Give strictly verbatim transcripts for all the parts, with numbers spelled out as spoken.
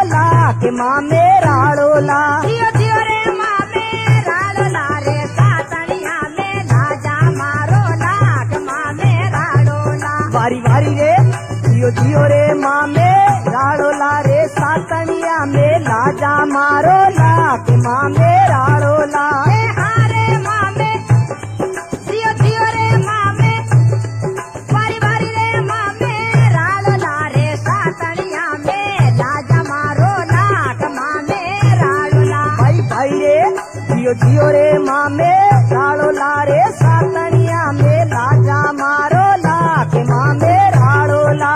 ला के मामे राड़ोला। जियो जियो रे मामे राड़ोला रे सातनिया में लाजा मारो लाग मामे राड़ोला। वारी वारी रे जियो जियो रे मामे राड़ोला रे सातनिया में लाजा मारो ला के मामे राड़ोला। ए हारे मामे जियो जियो रे मामे वारी वारी रे मामे राड़ोला रे सातनिया में लाजा मारो लाग मामे राड़ोला। भाई भाई रे जियो जियो रे मामे राड़ोला रे सातनिया में लाजा मारो ला के मामे राड़ोला।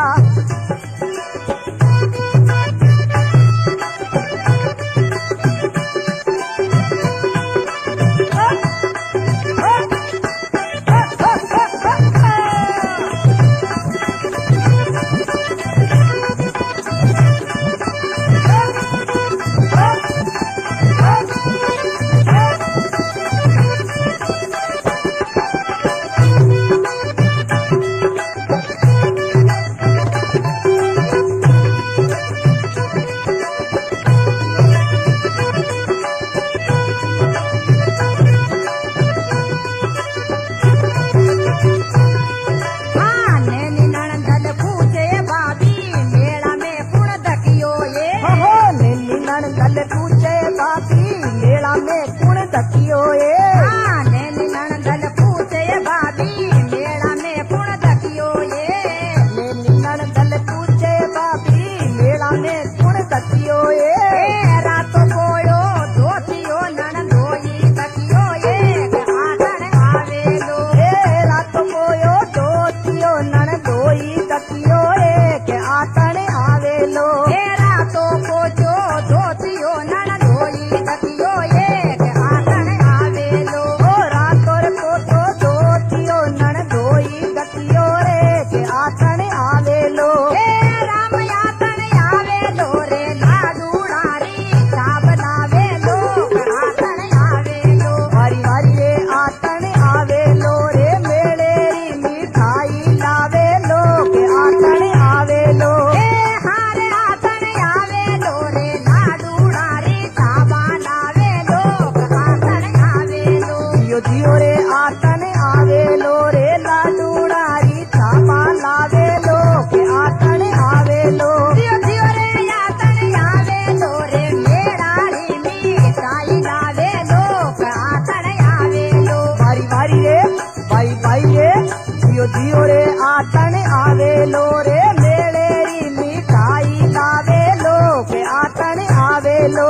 जियो रे आतन आवे लो रे मेलेरी मिठाई लावे लो के आतन आवे लो।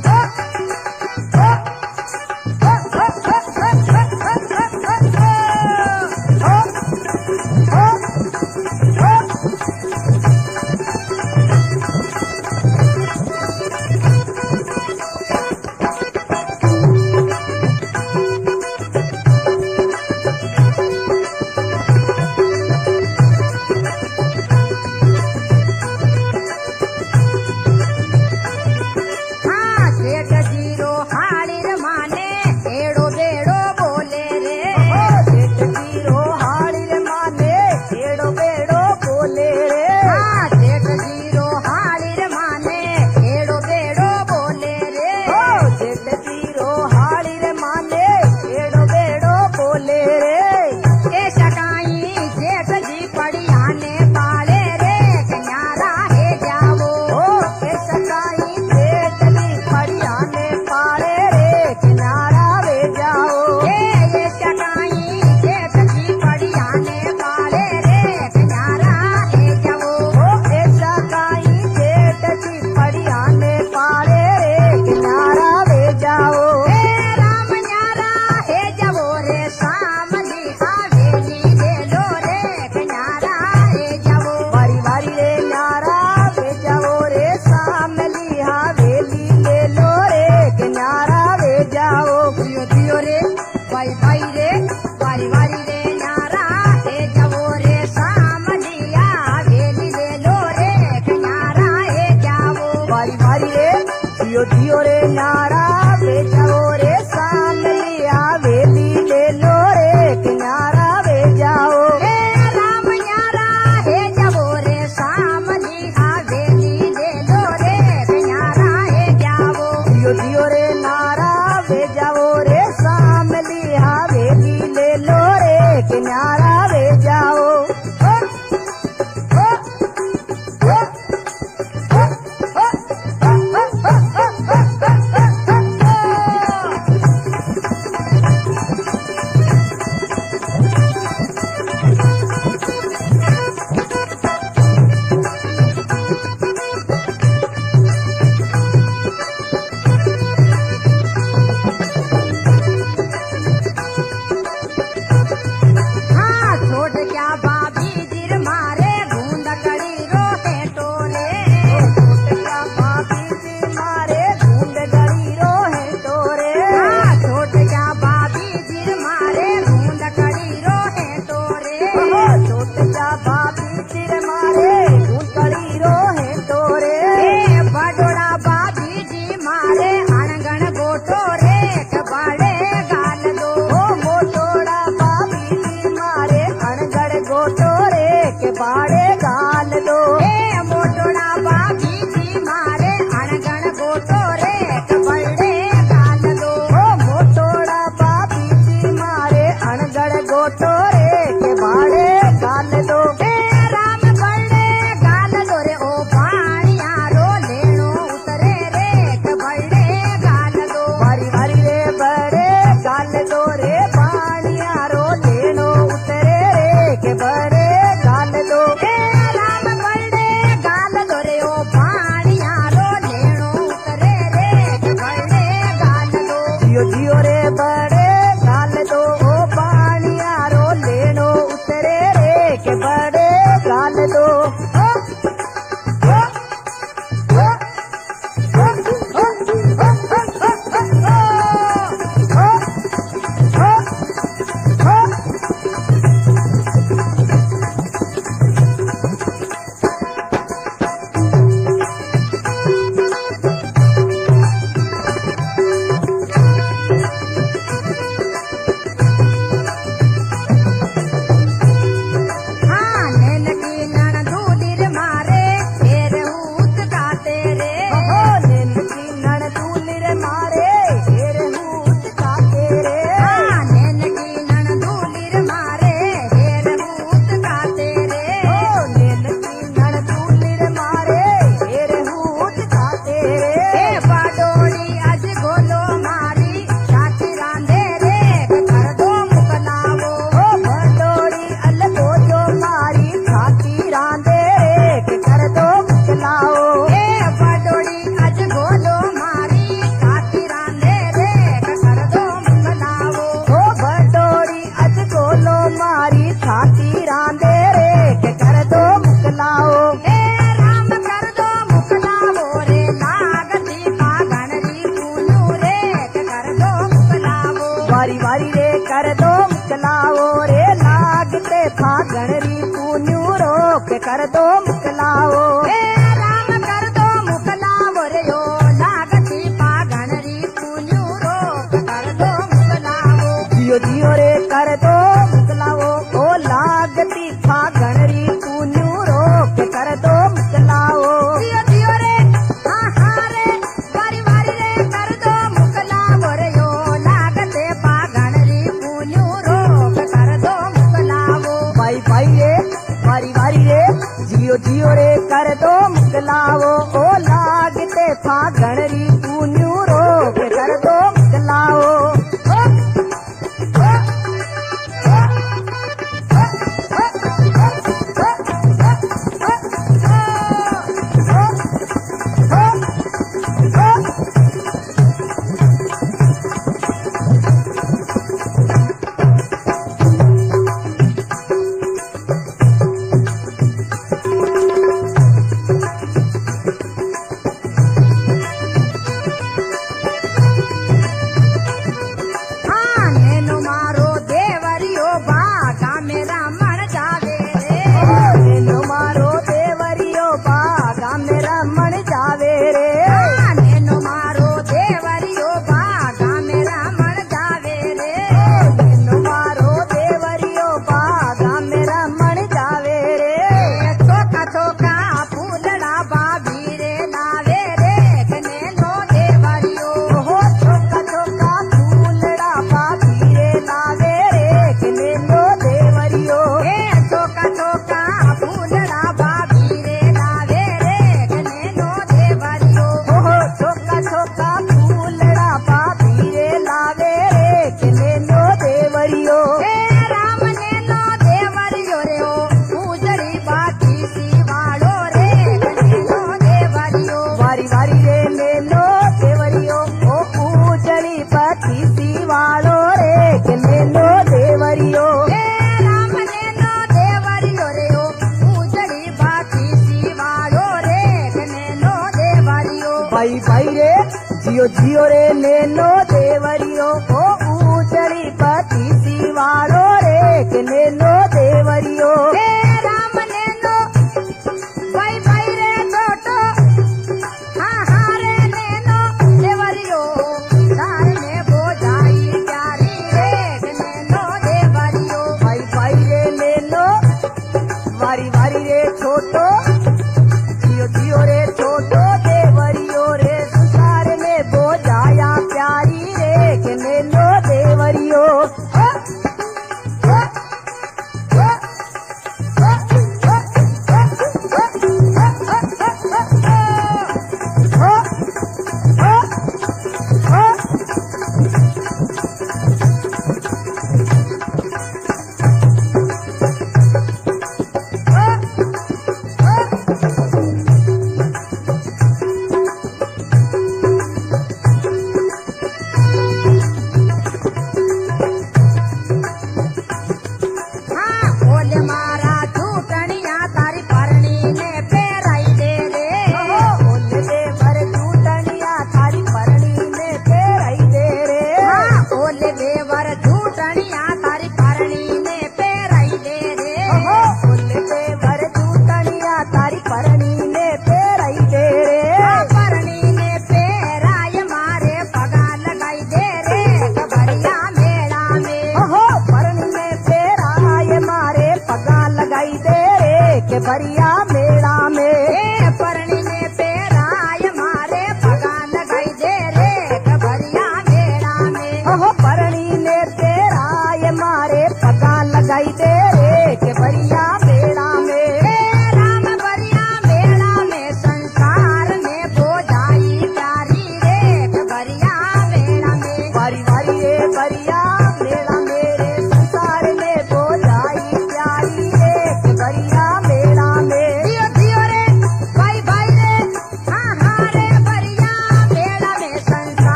जियो जियो रे न्यारा बेचाओ रे सामलिया वेली ले लो रे किनारा वे जाओ। हे राम न्यारा हे जाओ रे सामलिया वेली ले लो रे। जियो जियो रे बड़े गाल दो ओ पानियारो लेनो उतरे रे के बड़े गाल दो ओ, ओ, ओ, ओ, ओ, ओ, ओ, ओ, ओ, ओ, वारी वारी रे कर दो मुकलाओ रे लागते फागण री पून्यू रोक कर दो मुकलाओ हे राम कर दो मुकलावो रे यो लागती फागण री पून्यू रोक कर दो मुकलावो जियो जियो रे कर दो मुकलाओ ओ लागती फागण री पून्यू रोक कर दो मुकलाओ जियो जियो रे हा हा रे वारी वारी रे कर दो मुकलावो रे यो लागते फागण री पून्यू रोक कर दो मुकलावो भाई भाई रे वारी वारी रे जियो जियो रे कर दो मुकलाओ ओ लागते फागण री पून्यू रोक कर दो मुकलाओ ओ, ओ, भाई भाई रे जियो जियो रे नैनो देवरियो ओ ऊंचड़ी पति सिवाड़ो रे के नैनो देवरियो हे राम नैनो भाई भाई रे छोटो हा हा रे नैनो देवरियो सार में बोझाई प्यारी रे के नैनो देवरियो भाई भाई रे नैनो वारी वारी रे छोटो जियो जियो रे छोटो देवरियो रे संसार में बोझाया प्यारी रे के नैनो देवरियो ओ, ओ,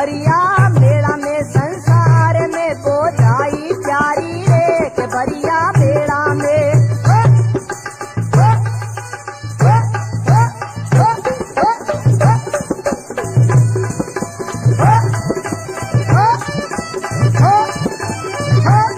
बरिया मेला में संसार में बोझाई प्यारी रे के बरिया मेला में हो, हो, हो, हो, हो, हो, हो, हो, हो, हो।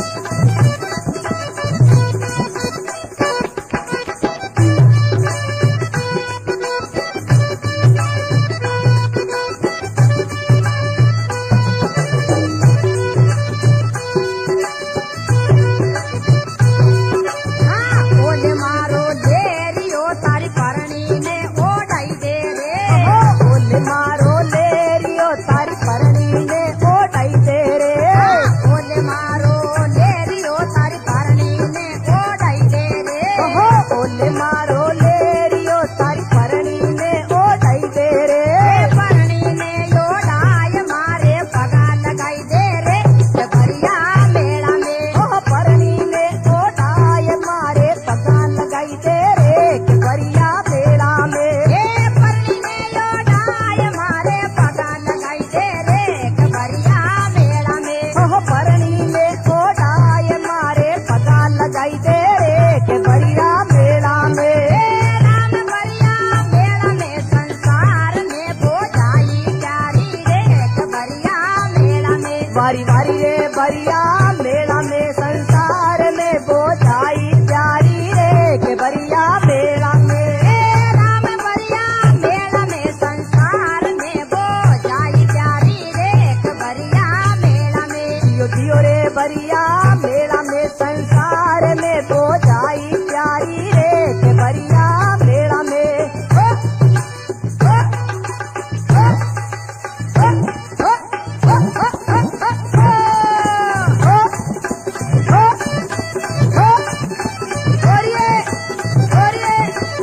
बारी बारी रे बरिया मेला में संसार में बोझाई प्यारी रे के बरिया मेला में राम बरिया मेला में संसार में बोझाई प्यारी रे के बरिया मेला में जियो जियो रे बरिया मेला में संसार में बोझाई प्यारी रे के बरिया मेला में हो, हो, हो, हो, हो, हो, हो, हो, हो, हो, हो, बोलिए, बोलिए।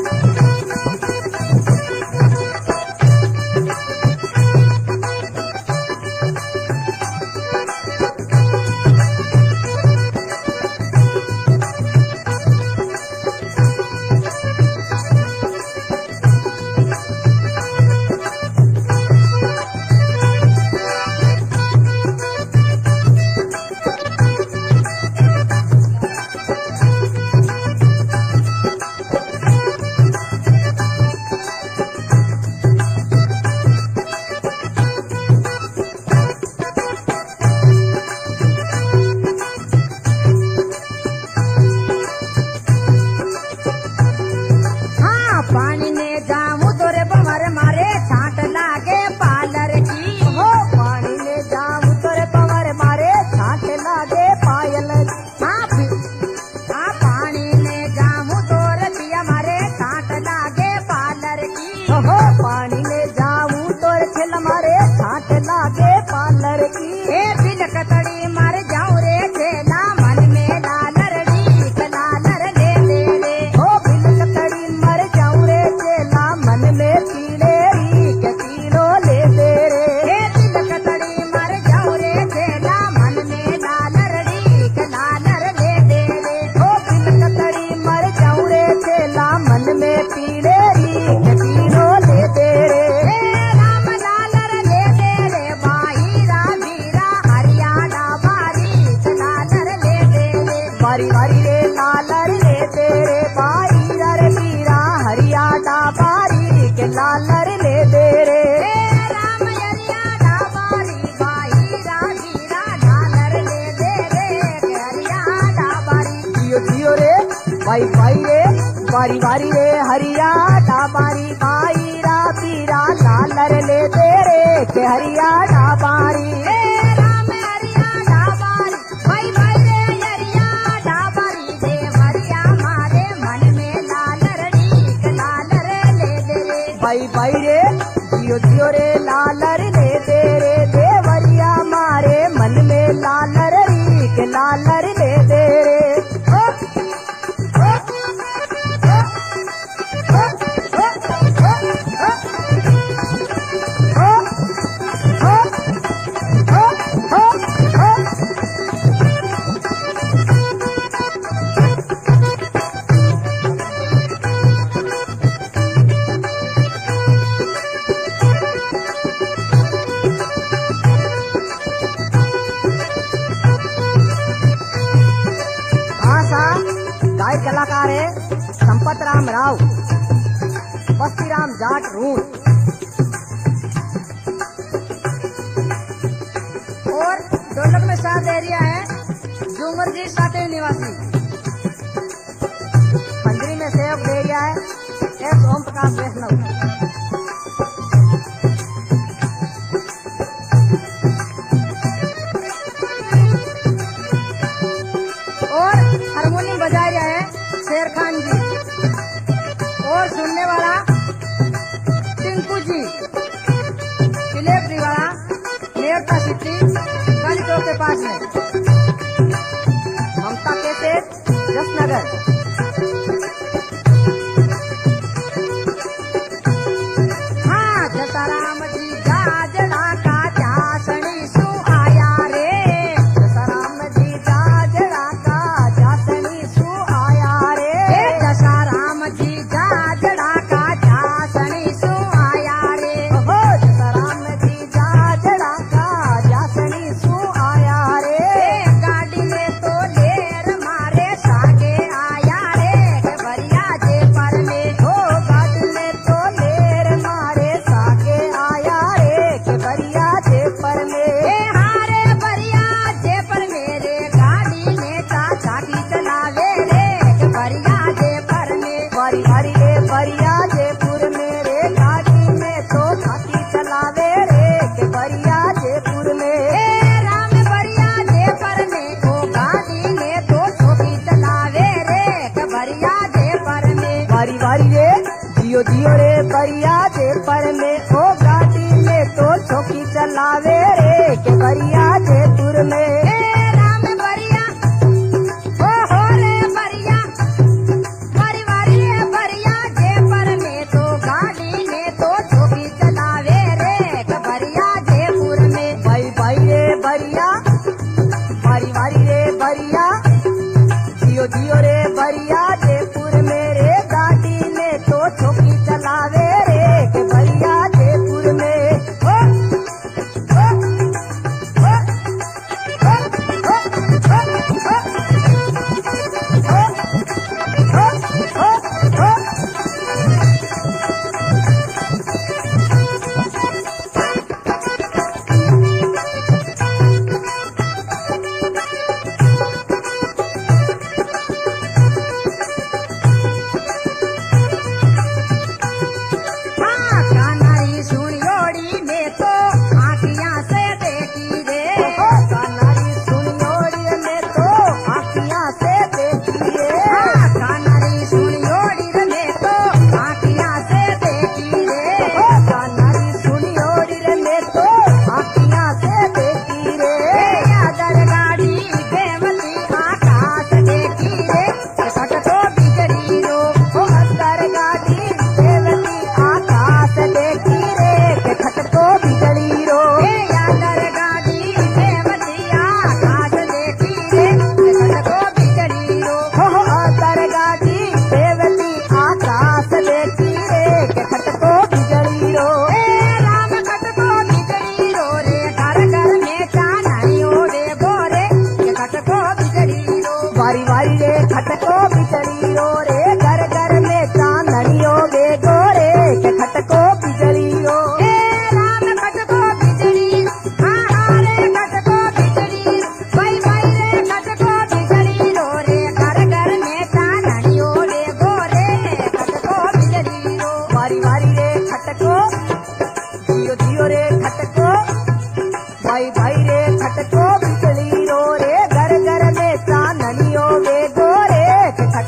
पानी ने जामू तोरे बमर मारे छाट लागे पार्लर की हो पानी में जाम तोरे पवर मारे छाट लागे पायल हाँ पी- हाँ पानी ने जामू तोरे पिया मारे छाट लागे पार्लर की हो पानी में जाऊं तोरे छिल मारे छाट लागे पार्लर की ए बिल कतड़ी मर जाऊं रे छेला मन में लालर डी लालर ले ले रे हो बिल कतड़ी मर जाऊं रे चेला मन में पीले री के किलो ले दे रे ए बिल कतड़ी मर जाऊं रे छेला मन में लालर डी लालर ले दे रे हो बिल कतड़ी मर जाऊं रे चेला मन में पीले री के किलो ले दे रे ए राम लालर ले दे रे भाई रा वीरा हरिया डाबारी लालर ले दे रे बारी बारी रे लालर ले दे रे बाई रे मीरा हरिया डाबारी के लालर ले दे रे ए राम हरिया डाबारी भाई रा वीरा लालर ले दे रे हरिया डाबारी जियो जियो रे बाई बाई रे बारी बारी रे हरिया डाबारी बाई रा पीरा लालर ले दे रे के हरिया डाबारी ए राम हरिया डाबारी भाई भाई रे हरिया डाबारी दे हरिया मारे मन में लालर डी लालर ले दे रे बाई बाई रे जियो जियो रे लालर ले दे रे देवरिया मारे मन में लालर री के लालर ले दे रे हो, हो, हो, हो, हो, हो, हो, हो, हो, हो, हो, भाई कलाकार है संपत राम राव, बस्ती राम जाट रूट। और ढोलक में साथ एरिया है झूमर जी साथे निवासी। पंजरी में सेवक एरिया है एस ओम प्रकाश वैष्णव। और हारमोनियम बजा रहा है शेर खान जी। और सुनने वाला टिंकू जी, डिलीवरी वाला नेरता सिटी काली चौक के पास में। ममता कैसे जसनगर। हाँ जसाराम जी जाजड़ा का जासनी सु आया रे। जसाराम जी जाजड़ा का जासनी सु आया रे। हे जसाराम जी जाजड़ा का जासनी सु आया रे। ओहो जसाराम जी जाजड़ा का जासनी सु आया रे। हे गाड़ी में तो लेर मारे सागे आया रे के भरिया जे पर में। हो गाड़ी में तो लेर मारे सागे आया रे के बरिया जे पर में। हे हारे भरिया जे पर मेरे गाड़ी में चाचा की चलावे रे के भरिया जे पर में। बरी हरी रे बरिया जयपुर मेरे गाड़ी में तो छाती चलावे रे के बरिया जयपुर में। हे राम भरिया जे पर में को गाड़ी में तो छोटी चलावे रे के भरिया जे पर में। बारी बारी रे जियो जियो रे बरिया जयपुर में ओ गाड़ी में तो चौकी चलावे रे के बरिया जयपुर में। हे राम भरिया ओ हो रे भरिया वारी वारी रे भरिया जे पर में तो गाड़ी में तो छोटी चलावे रे के भरिया जयपुर में। भाई भाई रे बरिया बारी बारी रे बरिया जियो जियो रे बरिया जयपुर मेरे गाड़ी में तो चौकी चलावे रे के बरिया जयपुर में। ओ, ओ, ओ, ओ, ओ, ओ, ओ, ओ, ओ, ओ, ओ। हाँ कानाई सुनियोड़ी में तो आँखियाँ से देखी रे। कानारी सुनियोड़ी में तो आँखियाँ से देखी रे। हाँ कानाई सुनियोड़ी में तो आँखियाँ से देखी रे। कानारी सुनियोड़ी में तो आँखियाँ से देखी रे। यादर गाड़ी बेमती आकाश देखी रे कटको बिजली रो। ओ अंदर गाड़ी देवती आकाश देखी रे के खटको बिजली रो। हे यादर गाड़ी बेमती आकाश देखी रे कटको बिजली रो। हो हो अंदर गाड़ी देवती आकाश देखी रे के खटको बिजली रो। हे राम कटको बिजली रो रे घर घर में चाननियो रे गोरे के कटको बिजली रो। वारी वारी रे खटको बिजली रो रे घर घर में चांदनियों वे गोरे के खटको बिजली रो। हे राम कटको बिजली हाँ हाँ रे कटको बिजली भाई भाई रे कटको बिजली रो रे घर घर में चाननियो रे गोरे कटको बिजली रो। वारी वारी रे खटको जियो जियो रे खटको भाई भाई रे खटको बिजली रो रे घर घर में चांदनियों वे गोरे के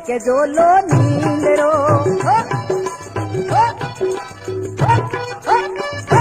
के जो लो नींद रो हो, हो, हो, हो, हो, हो,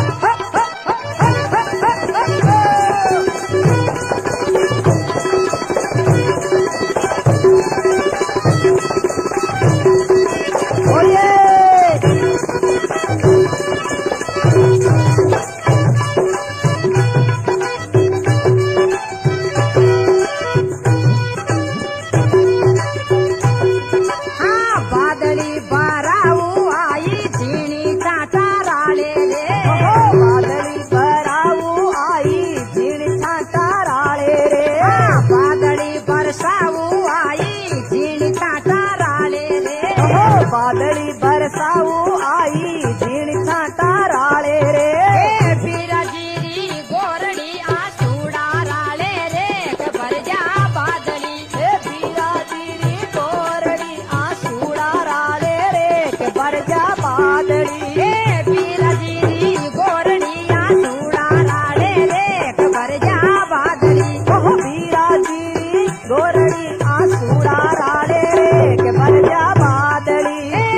बादली बरसाऊ आई झीण छाटा राले रे बीराजीरी गोरड़ी आसूड़ा राले रे खबर जा बादली हे बीराजीरी गोरड़ी आसूड़ा राले रे के बरजा बादली हे बीराजीरी गोरड़ी आसूड़ा राले रे खबर जा बादली ओह बीराजीरी गोरड़ी आसूड़ा राले रे के बरजा बादली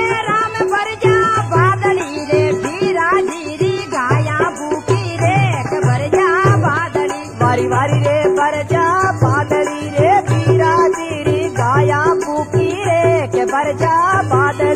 वारी वारी रे बरजा बादली रे बीराजीरी गाया फूकी रे के बरजा बादली